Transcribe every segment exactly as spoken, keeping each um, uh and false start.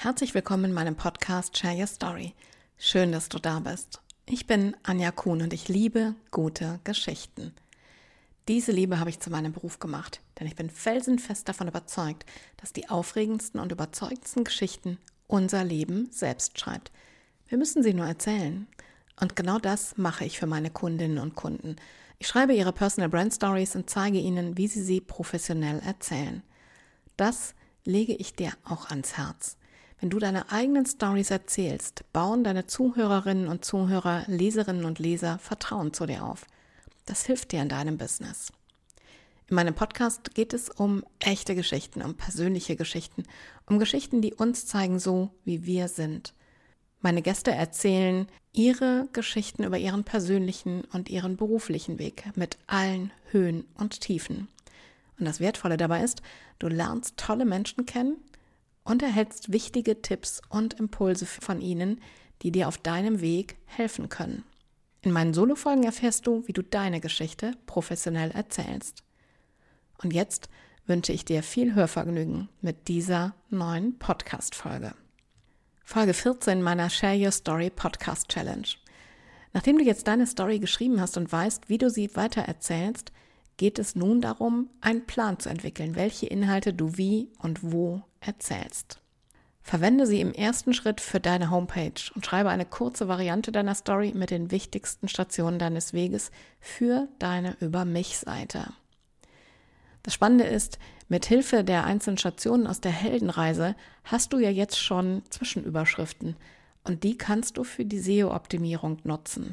Herzlich willkommen in meinem Podcast Share Your Story. Schön, dass du da bist. Ich bin Anja Kuhn und ich liebe gute Geschichten. Diese Liebe habe ich zu meinem Beruf gemacht, denn ich bin felsenfest davon überzeugt, dass die aufregendsten und überzeugendsten Geschichten unser Leben selbst schreibt. Wir müssen sie nur erzählen. Und genau das mache ich für meine Kundinnen und Kunden. Ich schreibe ihre Personal Brand Stories und zeige ihnen, wie sie sie professionell erzählen. Das lege ich dir auch ans Herz. Wenn du deine eigenen Stories erzählst, bauen deine Zuhörerinnen und Zuhörer, Leserinnen und Leser Vertrauen zu dir auf. Das hilft dir in deinem Business. In meinem Podcast geht es um echte Geschichten, um persönliche Geschichten, um Geschichten, die uns zeigen, so wie wir sind. Meine Gäste erzählen ihre Geschichten über ihren persönlichen und ihren beruflichen Weg mit allen Höhen und Tiefen. Und das Wertvolle dabei ist, du lernst tolle Menschen kennen und erhältst wichtige Tipps und Impulse von ihnen, die dir auf deinem Weg helfen können. In meinen Solo-Folgen erfährst du, wie du deine Geschichte professionell erzählst. Und jetzt wünsche ich dir viel Hörvergnügen mit dieser neuen Podcast-Folge. Folge vierzehn meiner Share Your Story Podcast Challenge. Nachdem du jetzt deine Story geschrieben hast und weißt, wie du sie weitererzählst, geht es nun darum, einen Plan zu entwickeln, welche Inhalte du wie und wo erzählst. Verwende sie im ersten Schritt für deine Homepage und schreibe eine kurze Variante deiner Story mit den wichtigsten Stationen deines Weges für deine Über-mich-Seite. Das Spannende ist, mit Hilfe der einzelnen Stationen aus der Heldenreise hast du ja jetzt schon Zwischenüberschriften und die kannst du für die S E O-Optimierung nutzen.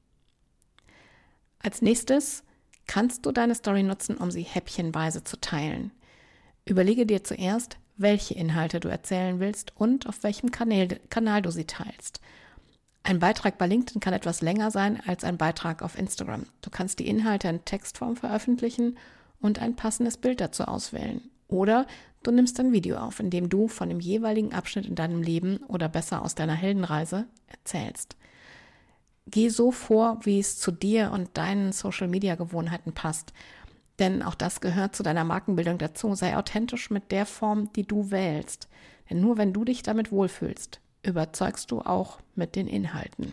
Als nächstes kannst du deine Story nutzen, um sie häppchenweise zu teilen. Überlege dir zuerst, welche Inhalte du erzählen willst und auf welchem Kanal, Kanal du sie teilst. Ein Beitrag bei LinkedIn kann etwas länger sein als ein Beitrag auf Instagram. Du kannst die Inhalte in Textform veröffentlichen und ein passendes Bild dazu auswählen. Oder du nimmst ein Video auf, in dem du von dem jeweiligen Abschnitt in deinem Leben oder besser aus deiner Heldenreise erzählst. Geh so vor, wie es zu dir und deinen Social-Media-Gewohnheiten passt. Denn auch das gehört zu deiner Markenbildung dazu. Sei authentisch mit der Form, die du wählst. Denn nur wenn du dich damit wohlfühlst, überzeugst du auch mit den Inhalten.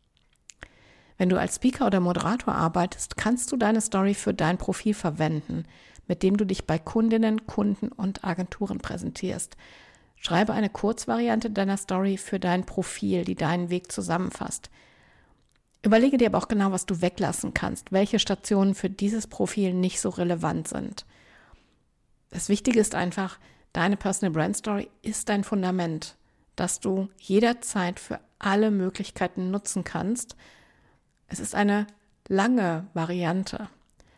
Wenn du als Speaker oder Moderator arbeitest, kannst du deine Story für dein Profil verwenden, mit dem du dich bei Kundinnen, Kunden und Agenturen präsentierst. Schreibe eine Kurzvariante deiner Story für dein Profil, die deinen Weg zusammenfasst. Überlege dir aber auch genau, was du weglassen kannst, welche Stationen für dieses Profil nicht so relevant sind. Das Wichtige ist einfach, deine Personal Brand Story ist dein Fundament, das du jederzeit für alle Möglichkeiten nutzen kannst. Es ist eine lange Variante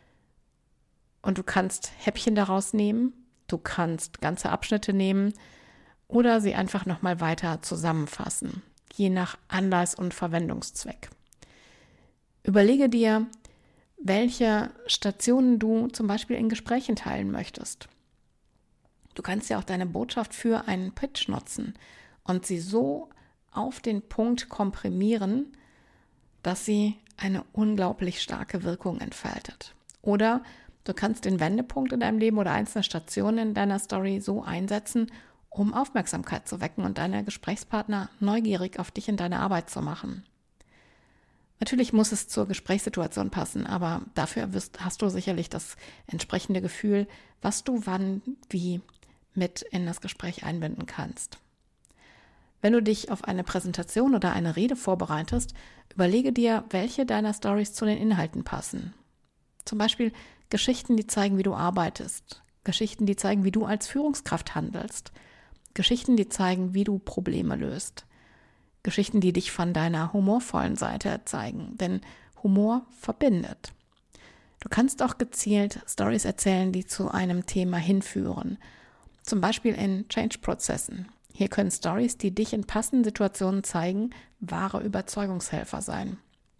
und du kannst Häppchen daraus nehmen, du kannst ganze Abschnitte nehmen oder sie einfach nochmal weiter zusammenfassen, je nach Anlass und Verwendungszweck. Überlege dir, welche Stationen du zum Beispiel in Gesprächen teilen möchtest. Du kannst ja auch deine Botschaft für einen Pitch nutzen und sie so auf den Punkt komprimieren, dass sie eine unglaublich starke Wirkung entfaltet. Oder du kannst den Wendepunkt in deinem Leben oder einzelne Stationen in deiner Story so einsetzen, um Aufmerksamkeit zu wecken und deine Gesprächspartner neugierig auf dich und deine Arbeit zu machen. Natürlich muss es zur Gesprächssituation passen, aber dafür wirst, hast du sicherlich das entsprechende Gefühl, was du wann, wie mit in das Gespräch einbinden kannst. Wenn du dich auf eine Präsentation oder eine Rede vorbereitest, überlege dir, welche deiner Stories zu den Inhalten passen. Zum Beispiel Geschichten, die zeigen, wie du arbeitest, Geschichten, die zeigen, wie du als Führungskraft handelst, Geschichten, die zeigen, wie du Probleme löst. Geschichten, die dich von deiner humorvollen Seite zeigen, denn Humor verbindet. Du kannst auch gezielt Stories erzählen, die zu einem Thema hinführen, zum Beispiel in Change-Prozessen. Hier können Stories, die dich in passenden Situationen zeigen, wahre Überzeugungshelfer sein.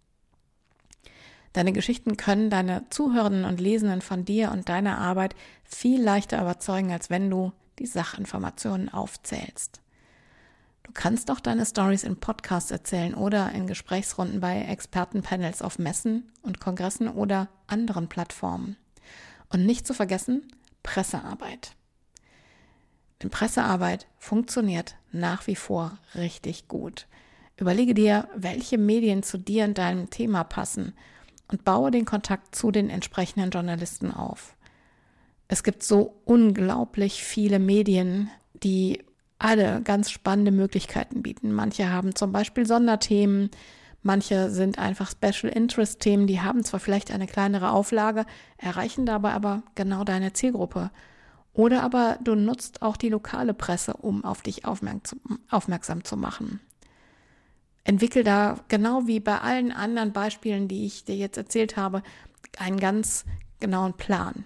Deine Geschichten können deine Zuhörenden und Lesenden von dir und deiner Arbeit viel leichter überzeugen, als wenn du die Sachinformationen aufzählst. Du kannst auch deine Stories in Podcasts erzählen oder in Gesprächsrunden bei Expertenpanels auf Messen und Kongressen oder anderen Plattformen. Und nicht zu vergessen, Pressearbeit. Denn Pressearbeit funktioniert nach wie vor richtig gut. Überlege dir, welche Medien zu dir und deinem Thema passen und baue den Kontakt zu den entsprechenden Journalisten auf. Es gibt so unglaublich viele Medien, die alle ganz spannende Möglichkeiten bieten. Manche haben zum Beispiel Sonderthemen, manche sind einfach Special Interest Themen, die haben zwar vielleicht eine kleinere Auflage, erreichen dabei aber genau deine Zielgruppe. Oder aber du nutzt auch die lokale Presse, um auf dich aufmerksam zu machen. Entwickel da, genau wie bei allen anderen Beispielen, die ich dir jetzt erzählt habe, einen ganz genauen Plan.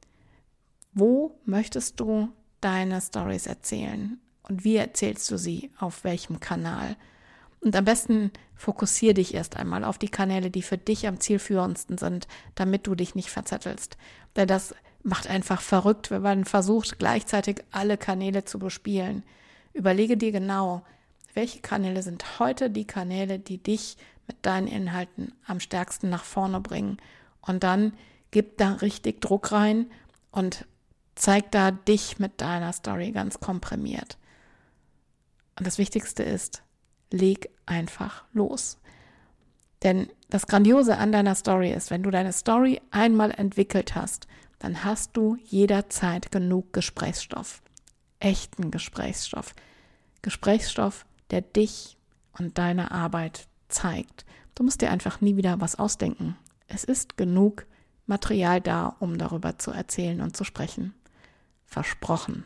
Wo möchtest du deine Stories erzählen? Und wie erzählst du sie? Auf welchem Kanal? Und am besten fokussiere dich erst einmal auf die Kanäle, die für dich am zielführendsten sind, damit du dich nicht verzettelst. Denn das macht einfach verrückt, wenn man versucht, gleichzeitig alle Kanäle zu bespielen. Überlege dir genau, welche Kanäle sind heute die Kanäle, die dich mit deinen Inhalten am stärksten nach vorne bringen. Und dann gib da richtig Druck rein und zeig da dich mit deiner Story ganz komprimiert. Und das Wichtigste ist, leg einfach los. Denn das Grandiose an deiner Story ist, wenn du deine Story einmal entwickelt hast, dann hast du jederzeit genug Gesprächsstoff. Echten Gesprächsstoff. Gesprächsstoff, der dich und deine Arbeit zeigt. Du musst dir einfach nie wieder was ausdenken. Es ist genug Material da, um darüber zu erzählen und zu sprechen. Versprochen.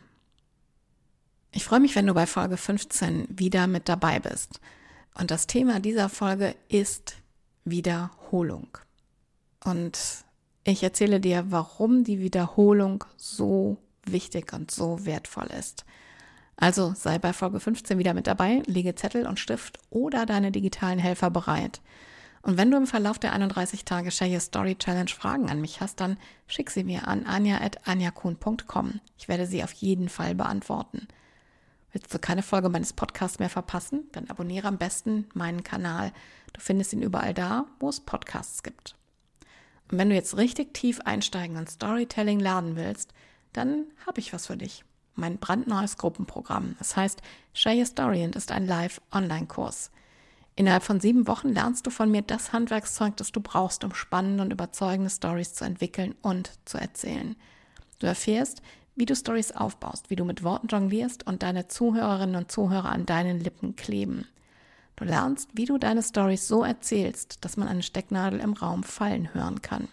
Ich freue mich, wenn du bei Folge fünfzehn wieder mit dabei bist. Und das Thema dieser Folge ist Wiederholung. Und ich erzähle dir, warum die Wiederholung so wichtig und so wertvoll ist. Also sei bei Folge fünfzehn wieder mit dabei, lege Zettel und Stift oder deine digitalen Helfer bereit. Und wenn du im Verlauf der einunddreißig Tage Share Your Story Challenge Fragen an mich hast, dann schick sie mir an anja at anjakuhn punkt com. Ich werde sie auf jeden Fall beantworten. Willst du keine Folge meines Podcasts mehr verpassen? Dann abonniere am besten meinen Kanal. Du findest ihn überall da, wo es Podcasts gibt. Und wenn du jetzt richtig tief einsteigen und Storytelling lernen willst, dann habe ich was für dich. Mein brandneues Gruppenprogramm. Das heißt Share Your Story und ist ein Live-Online-Kurs. Innerhalb von sieben Wochen lernst du von mir das Handwerkszeug, das du brauchst, um spannende und überzeugende Stories zu entwickeln und zu erzählen. Du erfährst, wie du Stories aufbaust, wie du mit Worten jonglierst und deine Zuhörerinnen und Zuhörer an deinen Lippen kleben. Du lernst, wie du deine Stories so erzählst, dass man eine Stecknadel im Raum fallen hören kann.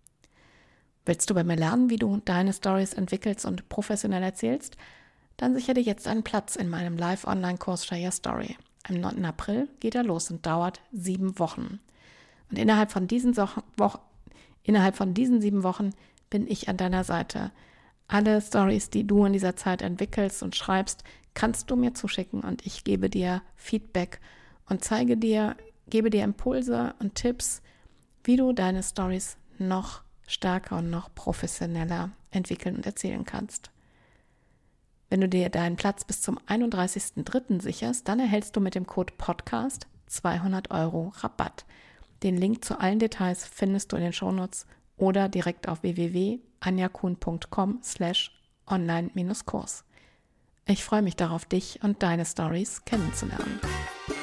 Willst du bei mir lernen, wie du deine Stories entwickelst und professionell erzählst? Dann sichere dir jetzt einen Platz in meinem Live-Online-Kurs Share Your Story. Am neunten April geht er los und dauert sieben Wochen. Und innerhalb von diesen, so- Wo- innerhalb von diesen sieben Wochen bin ich an deiner Seite. Alle Stories, die du in dieser Zeit entwickelst und schreibst, kannst du mir zuschicken und ich gebe dir Feedback und zeige dir, gebe dir Impulse und Tipps, wie du deine Stories noch stärker und noch professioneller entwickeln und erzählen kannst. Wenn du dir deinen Platz bis zum einunddreißigsten dritten sicherst, dann erhältst du mit dem Code Podcast zweihundert Euro Rabatt. Den Link zu allen Details findest du in den Shownotes oder direkt auf w w w punkt anjakuhn punkt com slash online Kurs. Ich freue mich darauf, dich und deine Stories kennenzulernen.